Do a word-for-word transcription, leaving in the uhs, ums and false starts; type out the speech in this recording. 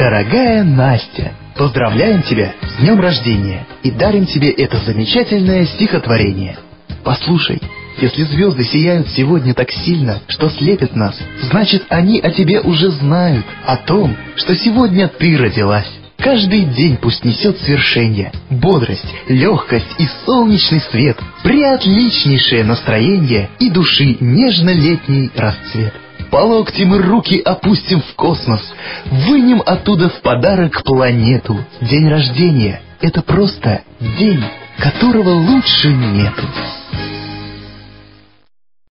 Дорогая Настя, поздравляем тебя с днем рождения и дарим тебе это замечательное стихотворение. Послушай, если звезды сияют сегодня так сильно, что слепят нас, значит, они о тебе уже знают, о том, что сегодня ты родилась. Каждый день пусть несет свершение, бодрость, легкость и солнечный свет, преотличнейшее настроение и души нежно-летний расцвет. По локти мы руки опустим в космос, вынем оттуда в подарок планету. День рождения — это просто день, которого лучше нету.